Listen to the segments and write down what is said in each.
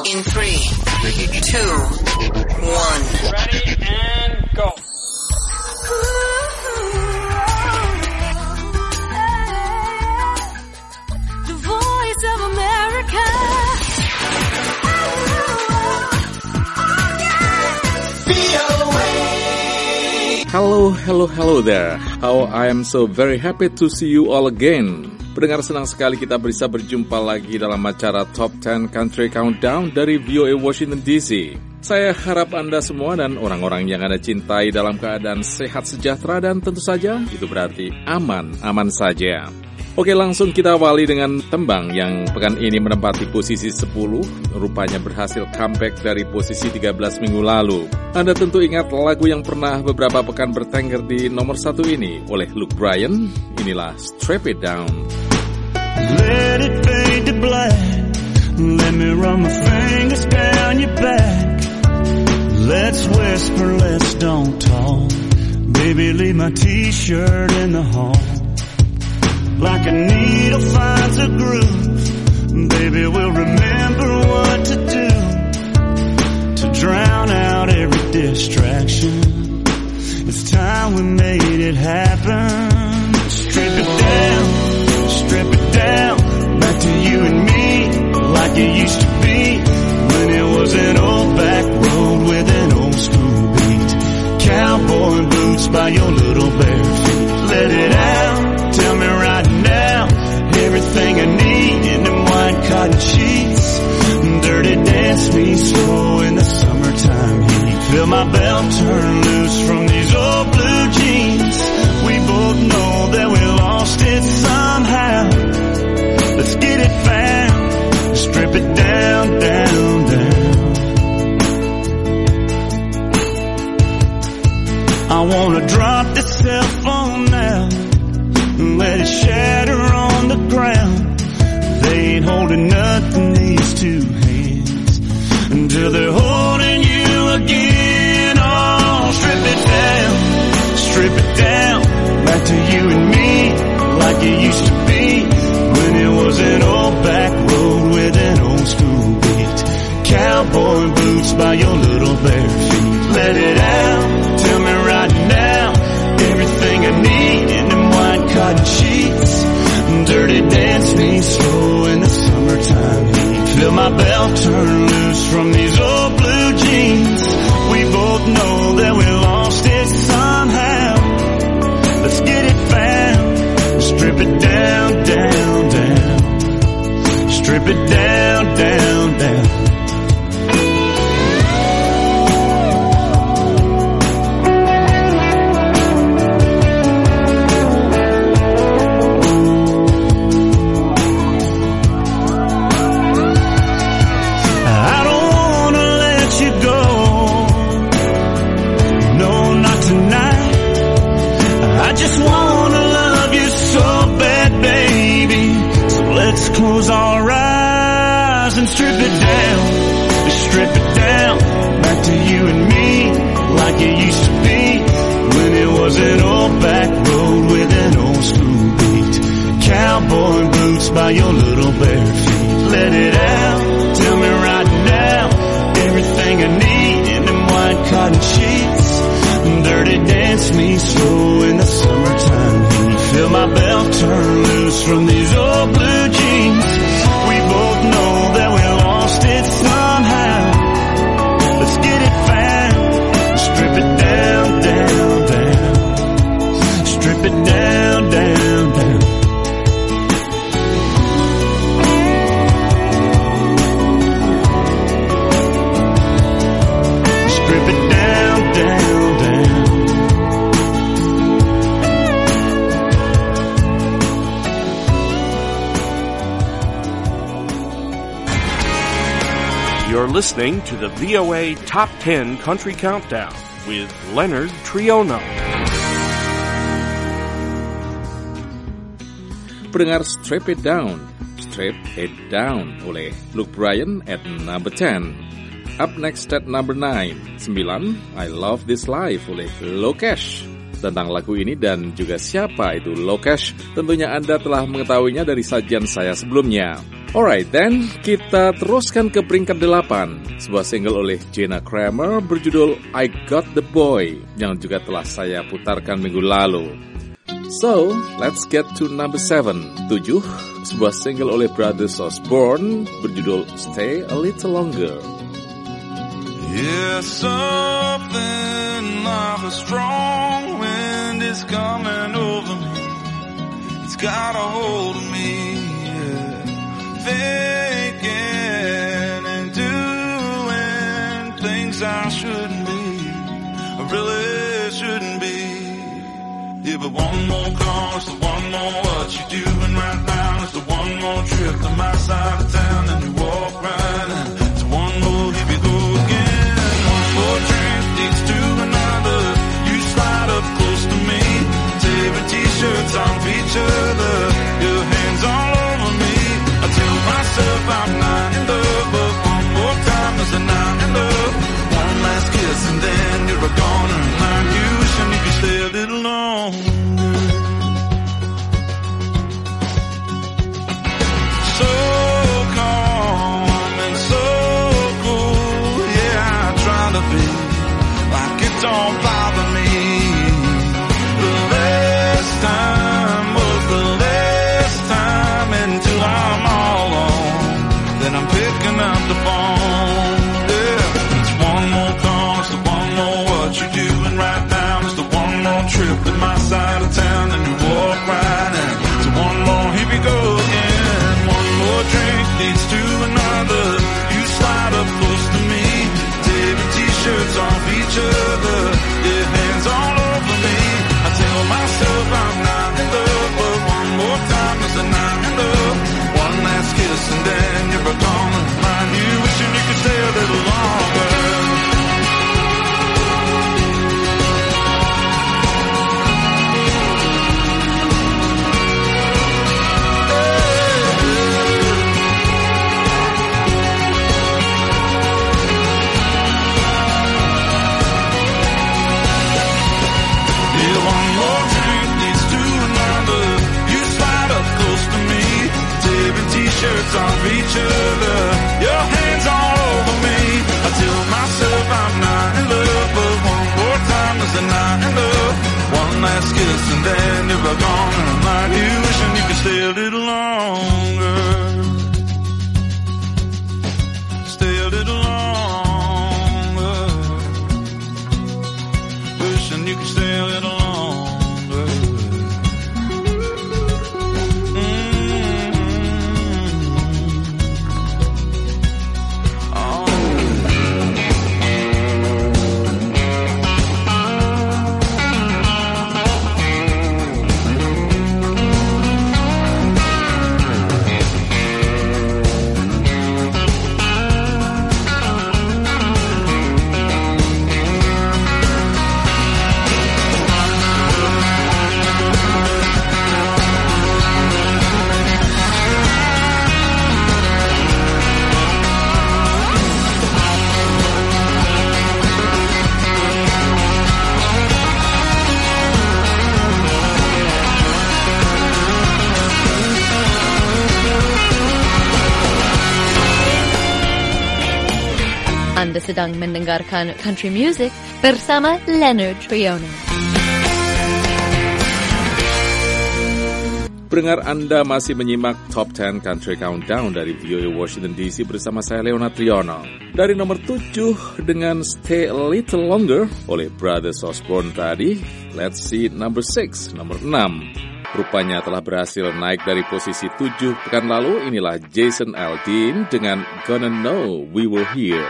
In 3, 2, 1. Ready and go. The Voice of America. Hello there. How I am so very happy to see you all again. Pendengar, senang sekali kita bisa berjumpa lagi dalam acara Top 10 Country Countdown dari VOA Washington DC. Saya harap Anda semua dan orang-orang yang Anda cintai dalam keadaan sehat sejahtera dan tentu saja itu berarti aman saja. Oke, langsung kita awali dengan tembang yang pekan ini menempati posisi 10, rupanya berhasil comeback dari posisi 13 minggu lalu. Anda tentu ingat lagu yang pernah beberapa pekan bertengger di nomor 1 ini oleh Luke Bryan, inilah Strip It Down. Let it fade to black, let me run my fingers down your back. Let's whisper, let's don't talk, baby leave my t-shirt in the hall. Like a needle finds a groove, baby, we'll remember what to do to drown out every distraction. It's time we made it happen. Strip it down, back to you and me, like it used to be, when it was an old back road with an old school beat. Cowboy boots by your little bare feet. Let it out. Tell me right now, everything I need in them white cotton sheets. Dirty dance me slow in the summertime heat. Feel my belt turn loose from these old blue jeans. We both know that we lost it somehow. Let's get it found. Strip it down, down, down. I wanna drop this cell phone now. Let it shatter on the ground. They ain't holding nothing, these two hands, until they're holding you again. Oh, strip it down, back to you and me, like it used to be, when it was an old back road with an old school beat. Cowboy boots by your little bare feet. Let it out, tell me right now, everything I need in them white cotton sheets. Dirty dance me slow in the summertime heat. Feel my belt turn loose from these old blue jeans. We both know that we lost it somehow. Let's get it found. Strip it down, down, down. Strip it down, down, down. Close our eyes and strip it down, back to you and me, like it used to be, when it was an old back road with an old school beat. Cowboy boots by your little bare feet. Let it out, tell me right now, everything I need in them white cotton sheets. Dirty dance me slow in the summertime heat. Feel my belt turn loose from these old blue jeans. We both know that we lost it somehow. Let's get it found. Strip it down, down, down. Strip it down, down, down. Strip it down, down, down. You're listening to the VOA Top 10 Country Countdown with Leonard Triono. Pendengar, Strip It Down oleh Luke Bryan at number 10. Up next at number 9, 9, I Love This Life oleh Lokesh. Tentang lagu ini dan juga siapa itu Lokesh, tentunya Anda telah mengetahuinya dari sajian saya sebelumnya. Alright then, kita teruskan ke peringkat 8. Sebuah single oleh Jana Kramer berjudul I Got the Boy, yang juga telah saya putarkan minggu lalu. So, let's get to number 7. 7, sebuah single oleh Brothers Osborne berjudul Stay a Little Longer. Yeah, something like a strong wind is coming over me. It's got a hold of me, yeah. Thinking and doing things I shouldn't be, I really shouldn't be. Yeah, but one more call is the one more what you doing right now. It's the one more trip to my side of town, and you walk right in. It's one more, here we go again. One more drink leads to another. You slide up close to me, tearing t-shirts off each other. Your hands all over me. I tell myself I'm not in love, but one more time is a not in love. One last kiss and then you're a goner. Like you wishing you could stay a little longer. So calm and so cool, yeah, I try to be like it don't bother me. The last time was the last time until I'm all alone. Then I'm picking up the phone. Yeah, it's one more call, it's the one more what you doing right now. It's the one more trip to my side of town, and you walk right in. So one more, here we go again. One more drink leads to another. You slide up close to me, tearing t-shirts off each other. Your hands all over me. I tell myself I'm not in love, but one more time is a not in love. One last kiss and then you're gone. Mind you wishing you could stay a little longer. One more drink leads to another. You slide up close to me, tearing t-shirts off each other. Your hands all over me. I tell myself I'm not in love, but one more time is a not in love. One last kiss and then you're gone. And I'm like you wishing you could stay a little longer. Stay a little longer. Wishing you could stay a little longer. Anda sedang mendengarkan country music bersama Leonard Triono. Pendengar, Anda masih menyimak Top 10 Country Countdown dari VOA Washington DC bersama saya Leonard Triono. Dari nomor 7 dengan Stay a Little Longer oleh Brothers Osborne tadi, let's see number 6, nomor 6. Rupanya telah berhasil naik dari posisi 7 pekan lalu. Inilah Jason Aldean dengan Gonna Know We Were Here.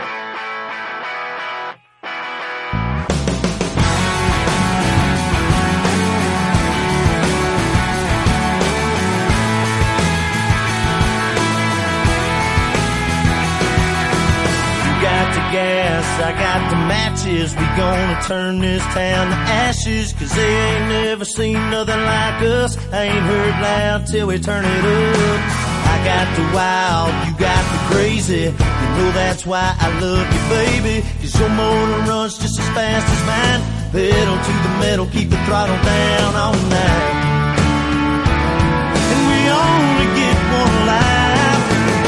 I got the matches, we gonna turn this town to ashes. Cause they ain't never seen nothing like us. I ain't heard loud till we turn it up. I got the wild, you got the crazy. You know that's why I love you, baby. Cause your motor runs just as fast as mine. Pedal to the metal, keep the throttle down all night. And we only get one life.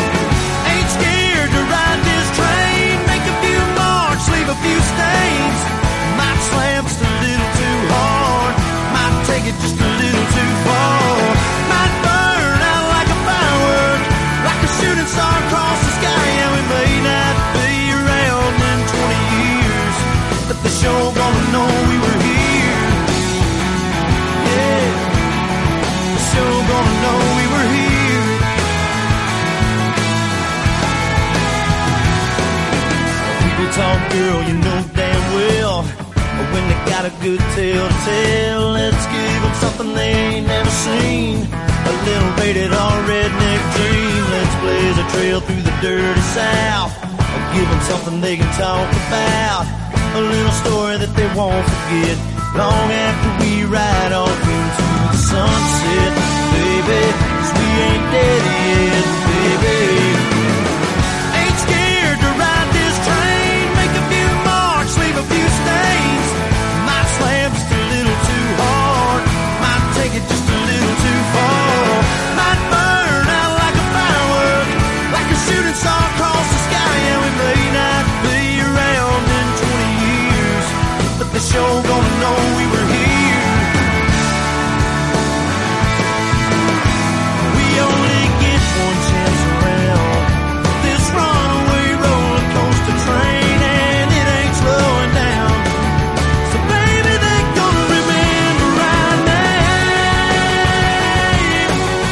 talk, girl, you know damn well when they got a good tale to tell. Let's give them something they ain't never seen, a little rated R redneck dream. Let's blaze a trail through the dirty South, give them something they can talk about, a little story that they won't forget long after we ride off into the sunset. Baby, 'cause we ain't dead yet, baby. Ain't scared to ride this train, make a few marks, leave a few stains. Might slam just a little too hard, might take it just a little too far. Might burn out like a firework, like a shooting star across the sky. And we may not be around in 20 years, but they sure gonna know we were here. We only get one chance around this runaway roller coaster train, and it ain't slowing down. So baby, they're gonna remember right now.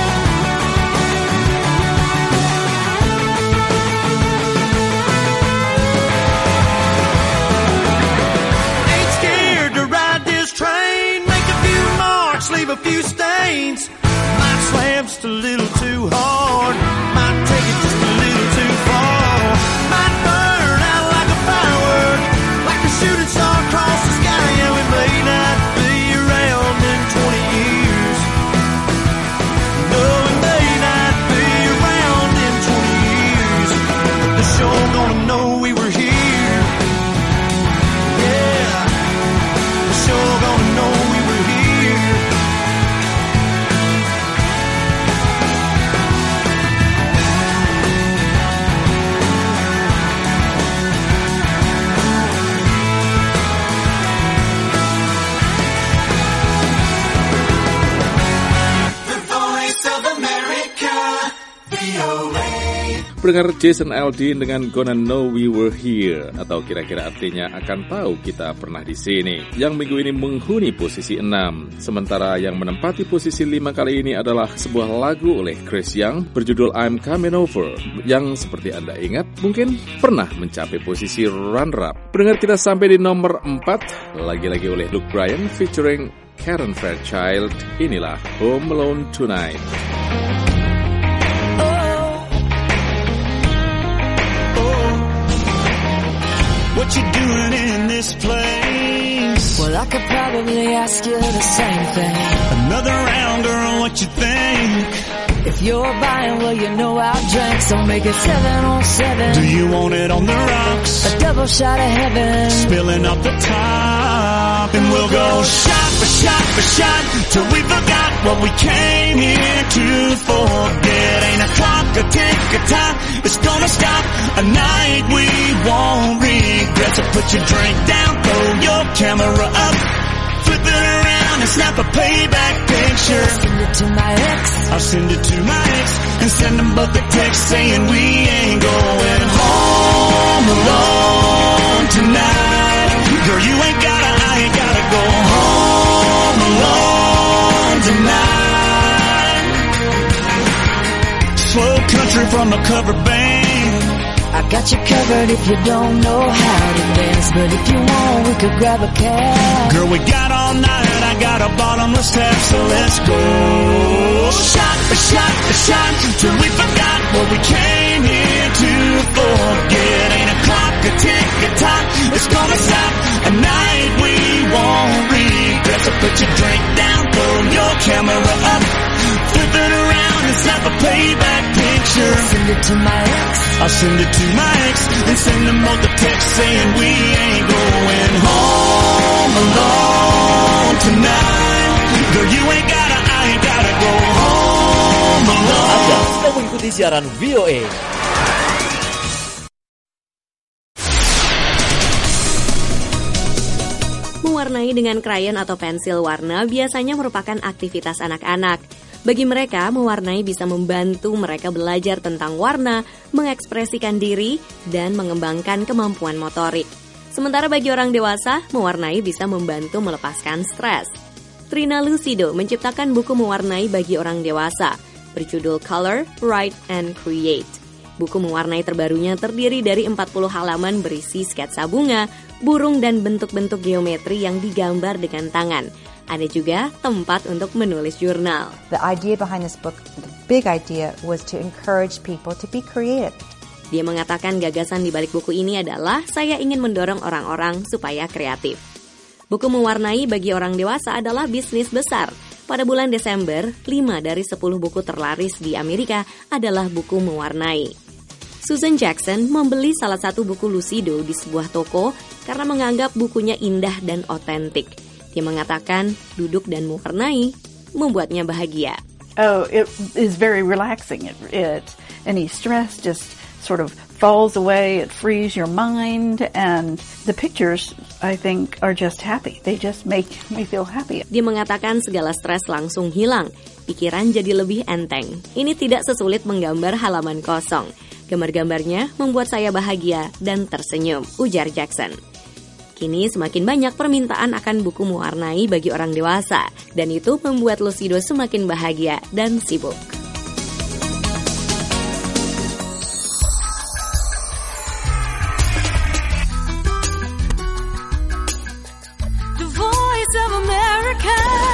Ain't scared to ride this train, make a few marks, leave a few stains. Might slam just a little too hard, might take it just a little too far. Might burn out like a firework, like a shooting star across the sky. And we may not be around in 20 years. No, we may not be around in 20 years, but they're sure gonna know we were here. Yeah, they're sure gonna know we were here. Pendengar, Jason Aldean dengan Gonna Know We Were Here, atau kira-kira artinya akan tahu kita pernah di sini, yang minggu ini menghuni posisi 6. Sementara yang menempati posisi 5 kali ini adalah sebuah lagu oleh Chris Young berjudul I'm Coming Over, yang seperti Anda ingat mungkin pernah mencapai posisi runner-up. Pendengar, kita sampai di nomor 4, lagi-lagi oleh Luke Bryan featuring Karen Fairchild. Inilah Home Alone Tonight. What you doing in this place? Well, I could probably ask you the same thing. Another round, girl, what you think? If you're buying, well, you know I'll drink, so make it 7 on 7. Do you want it on the rocks? A double shot of heaven, Spilling off the top, and we'll go shot for shot for shot till we forgot what we came here to forget. Ain't a clock, a tick, a time, it's gonna stop. A night we won't regret. So put your drink down, throw your camera up, flip it around and snap a playback picture. send it to my ex. I'll send it to my ex and send them both a text saying we ain't going home alone tonight. Girl, you ain't gotta, I ain't gotta go home alone tonight. Slow country from a cover band. I got you covered if you don't know how to dance, but if you want, we could grab a cab. Girl, we got all night, I got a bottomless tap, so let's go. Shot for shot for shot, till we forgot what we came here to forget. Ain't a clock, a tick, a tock, it's gonna stop. A night we won't regret. So put your drink down, throw your camera up, flip it around and snap a playback picture. Send it to my ex. I'll send it to my ex and send them both a text saying we ain't going home alone tonight. Girl, you ain't gotta, I ain't gotta go home alone. Anda sedang mengikuti siaran VOA. Mewarnai dengan krayon atau pensil warna biasanya merupakan aktivitas anak-anak. Bagi mereka, mewarnai bisa membantu mereka belajar tentang warna, mengekspresikan diri, dan mengembangkan kemampuan motorik. Sementara bagi orang dewasa, mewarnai bisa membantu melepaskan stres. Trina Lucido menciptakan buku mewarnai bagi orang dewasa, berjudul Color, Write, and Create. Buku mewarnai terbarunya terdiri dari 40 halaman berisi sketsa bunga, burung dan bentuk-bentuk geometri yang digambar dengan tangan. Ada juga tempat untuk menulis jurnal. The idea behind this book, the big idea was to encourage people to be creative. Dia mengatakan gagasan di balik buku ini adalah saya ingin mendorong orang-orang supaya kreatif. Buku mewarnai bagi orang dewasa adalah bisnis besar. Pada bulan Desember, 5 dari 10 buku terlaris di Amerika adalah buku mewarnai. Susan Jackson membeli salah satu buku Lucido di sebuah toko karena menganggap bukunya indah dan otentik. Dia mengatakan duduk dan mewarnai membuatnya bahagia. Oh, it is very relaxing. Any stress just sort of falls away. It frees your mind, and the pictures, I think, are just happy. They just make me feel happy. Dia mengatakan segala stres langsung hilang. Pikiran jadi lebih enteng. Ini tidak sesulit menggambar halaman kosong. Gambar-gambarnya membuat saya bahagia dan tersenyum, ujar Jackson. Kini semakin banyak permintaan akan buku mewarnai bagi orang dewasa, dan itu membuat Lucido semakin bahagia dan sibuk. The Voice of America.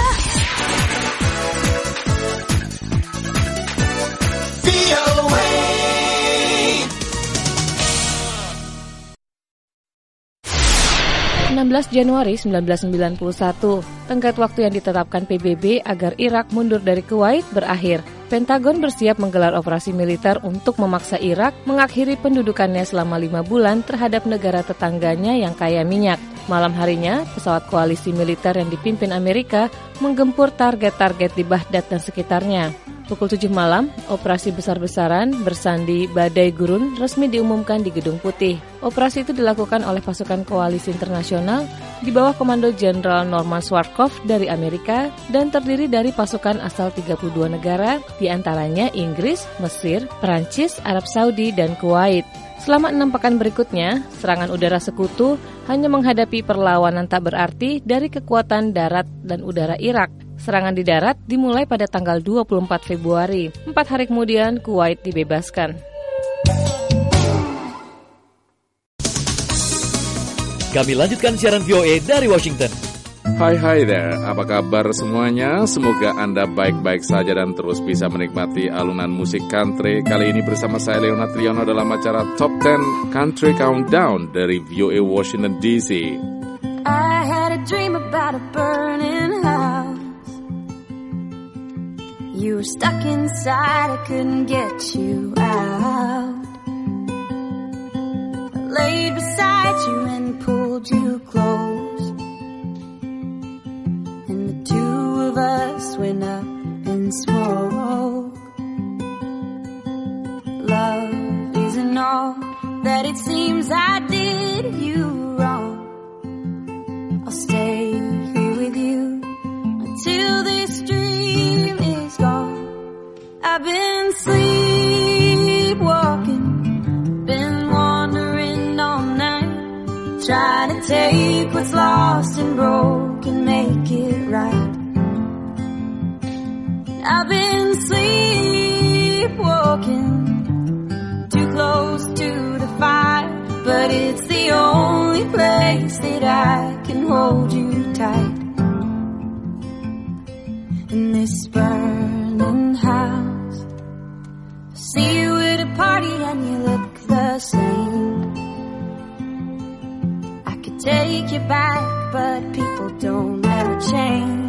16 Januari 1991, tenggat waktu yang ditetapkan PBB agar Irak mundur dari Kuwait berakhir. Pentagon bersiap menggelar operasi militer untuk memaksa Irak mengakhiri pendudukannya selama 5 bulan terhadap negara tetangganya yang kaya minyak. Malam harinya, pesawat koalisi militer yang dipimpin Amerika menggempur target-target di Baghdad dan sekitarnya. Pukul 7 malam, operasi besar-besaran bersandi Badai Gurun resmi diumumkan di Gedung Putih. Operasi itu dilakukan oleh pasukan koalisi internasional di bawah Komando Jenderal Norman Schwarzkopf dari Amerika dan terdiri dari pasukan asal 32 negara, di antaranya Inggris, Mesir, Perancis, Arab Saudi, dan Kuwait. Selama 6 pekan berikutnya, serangan udara sekutu hanya menghadapi perlawanan tak berarti dari kekuatan darat dan udara Irak. Serangan di darat dimulai pada tanggal 24 Februari. 4 hari kemudian, Kuwait dibebaskan. Kami lanjutkan siaran VOA dari Washington. Hai there, apa kabar semuanya? Semoga Anda baik-baik saja dan terus bisa menikmati alunan musik country. Kali ini bersama saya Leonard Triono dalam acara Top 10 Country Countdown dari VOA Washington DC. I had a dream about a burning house. You were stuck inside, I couldn't get you out. I laid beside you and pulled you close, and the two of us went up in smoke. Love isn't all that it seems. I did you wrong. I'll stay here with you until this dream is gone. I've been sleepwalking, been wandering all night, trying to take what's lost and broken, make it right. I've been sleepwalking, too close to the fire, but it's the only place that I can hold you tight. In this burning house, I see you at a party and you look the same. I could take you back, but people don't ever change.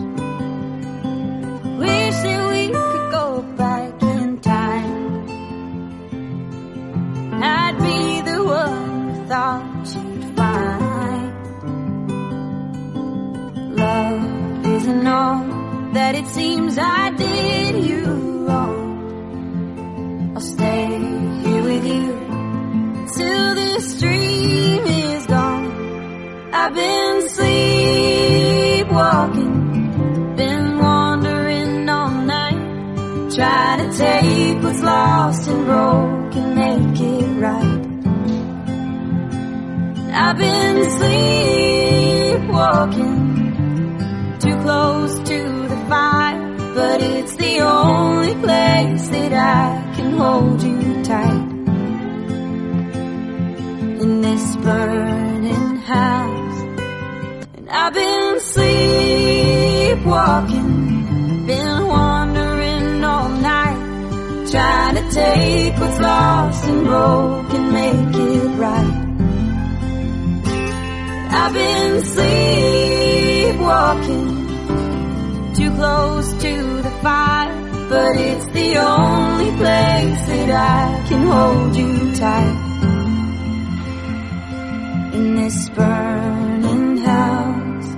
Wish that we could go back in time. I'd be the one who thought you'd find. Love isn't all that it seems. I did you wrong. I'll stay here with you till this dream is gone. I've been sleepwalking, been wandering all night, trying to take what's lost and broken, make it right. I've been sleepwalking, too close to the fire, but it's the only place that I can hold you tight. In this burning house, and I've been sleepwalking, been wandering all night, trying to take what's lost and broken, make it right. I've been sleepwalking, too close to the fire, but it's the only place that I can hold you tight. In this burning house.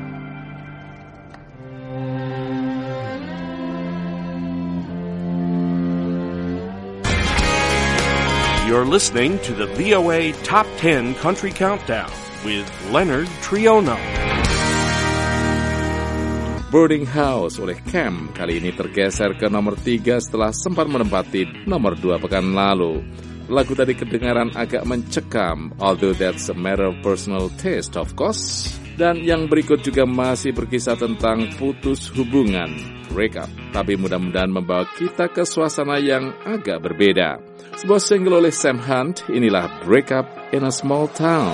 You're listening to the VOA Top 10 Country Countdown with Leonard Triono. Boarding House oleh Cam kali ini tergeser ke nomor 3 setelah sempat menempati nomor 2 pekan lalu. Lagu tadi kedengaran agak mencekam, although that's a matter of personal taste of course. Dan yang berikut juga masih berkisah tentang putus hubungan, break up, tapi mudah-mudahan membawa kita ke suasana yang agak berbeda. Sebuah single oleh Sam Hunt, inilah Break Up in a Small Town.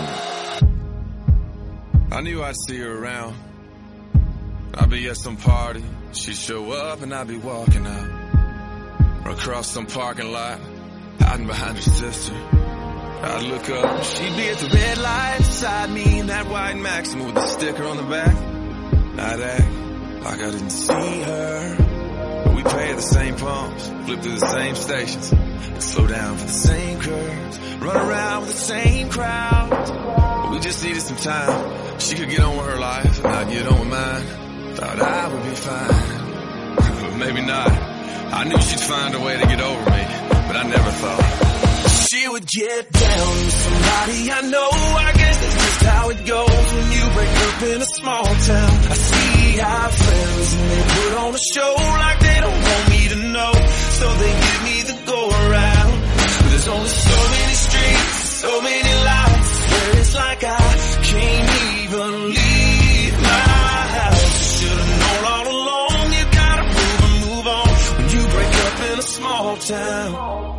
I knew I'd see her around. I'd be at some party, she'd show up and I'd be walking out. Or across some parking lot, hiding behind her sister. I'd look up, she'd be at the red light beside me in that white Maxima with a sticker on the back. I'd act like I didn't see her, but we pay at the same pumps, flip through the same stations, slow down for the same curves, run around with the same crowds. But we just needed some time. She could get on with her life and I'd get on with mine. Thought I would be fine, but maybe not. I knew she'd find a way to get over me, but I never thought she would get down with somebody I know. I guess that's just how it goes when you break up in a small town. I see our friends and they put on a show like they don't want me to know, so they give me the go around. But there's only so many streets, so many lights, where it's like I can't even leave my house. Should've known all along, you gotta move on when you break up in a small town.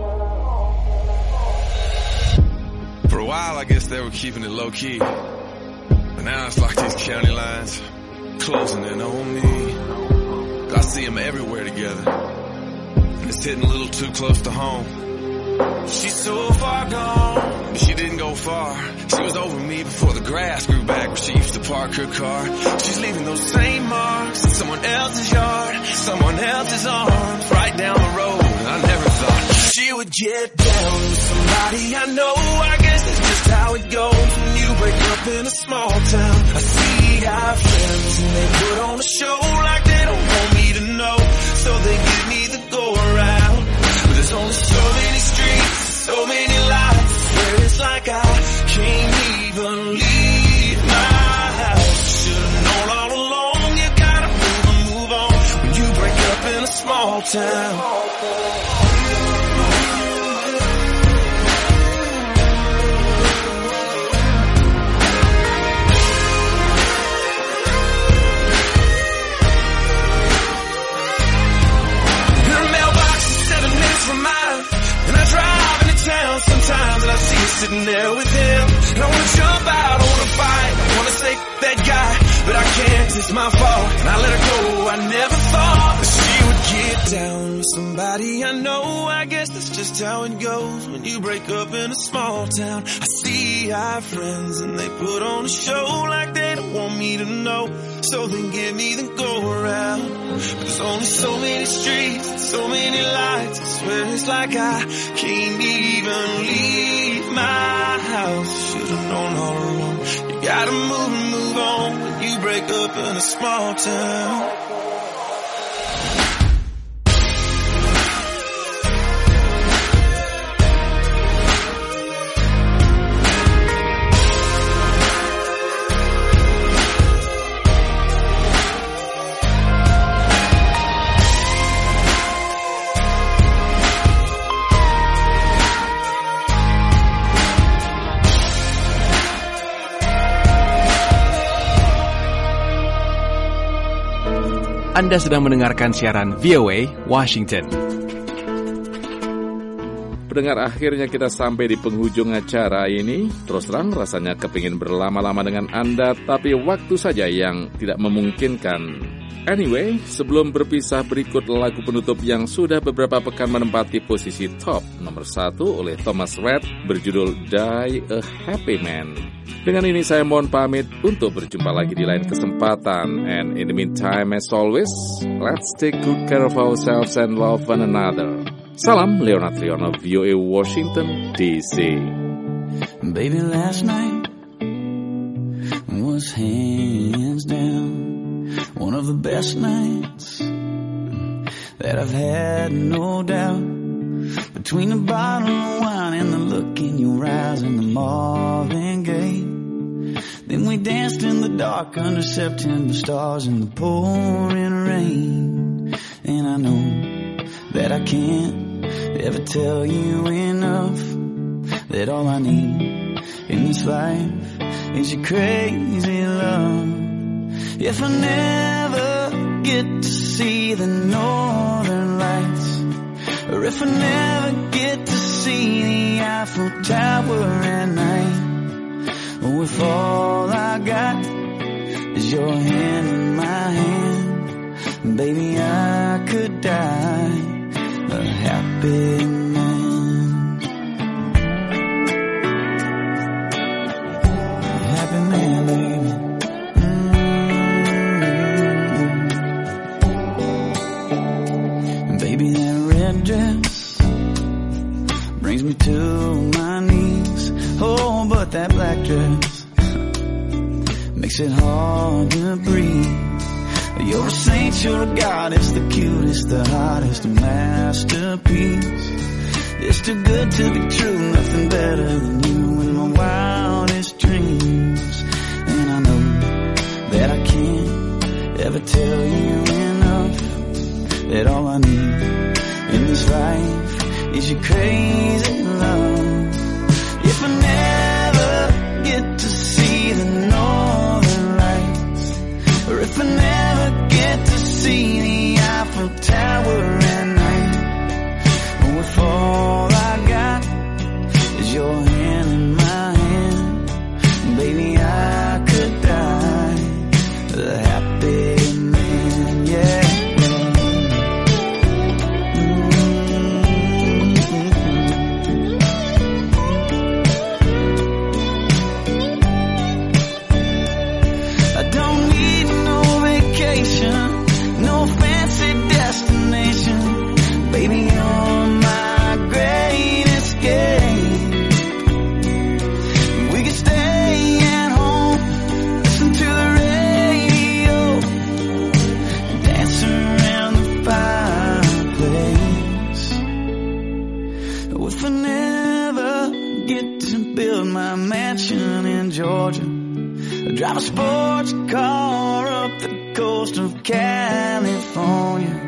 For a while, I guess they were keeping it low-key, but now it's like these county lines closing in on me. I see them everywhere together, and it's hitting a little too close to home. She's so far gone, but she didn't go far. She was over me before the grass grew back where she used to park her car. She's leaving those same marks in someone else's yard, someone else's arms, right down the road. And I never thought she would get down with somebody I know. I guess that's just how it goes when you break up in a small town. I see our friends and they put on a show like they don't want me to know, so they give me the go around. But there's only so many streets, so many lights, where it's like I can't even leave my house. Should've known all along, you gotta move on when you break up in a small town. Sometimes and I see you sitting there with him, and I wanna jump out, I wanna fight, I wanna say that guy, but I can't, it's my fault, and I let her go. I never thought that she would get down with somebody I know. I guess that's just how it goes when you break up in a small town. I see our friends and they put on a show like they don't want me to know, so they give me the go around. But there's only so many streets, so many lights, I swear it's like I can't even leave my house. Should've known all along, you gotta move on when you break up in a small town. Anda sedang mendengarkan siaran VOA Washington. Pendengar, akhirnya kita sampai di penghujung acara ini. Terus terang rasanya kepingin berlama-lama dengan Anda, tapi waktu saja yang tidak memungkinkan. Anyway, sebelum berpisah berikut lagu penutup yang sudah beberapa pekan menempati posisi top nomor 1 oleh Thomas Rhett berjudul Die a Happy Man. Dengan ini saya mohon pamit untuk berjumpa lagi di lain kesempatan. And in the meantime, as always, let's take good care of ourselves and love one another. Salam, Leonard Triono, VOA Washington, D.C. Baby, last night was hands down one of the best nights that I've had, no doubt. Between the bottle of wine and the look in your eyes and the Marvin Gaye, then we danced in the dark under September stars in the pouring rain. And I know that I can't ever tell you enough that all I need in this life is your crazy love. If I never get to see the northern lights, or if I never get to see the Eiffel Tower at night, or if all I got is your hand in my hand, baby, I could die a happy man. A happy man, baby. Baby, that red dress brings me to my knees. Oh, but that black dress makes it hard to breathe. You're a saint, you're a goddess, the cutest, the hottest, a masterpiece. It's too good to be true, nothing better than you in my wildest dreams. And I know that I can't ever tell you enough that all I need in this life is your crazy love. If I never get to see the northern lights, or if I never get to see the Eiffel Tower at night, or if all I got is your hand in my hand, baby, I could die a happy man, yeah. No fancy destination, baby, you're my great escape. We could stay at home, listen to the radio, dance around the fireplace. If I never get to build my mansion in Georgia, drive a sports car up the coast of California,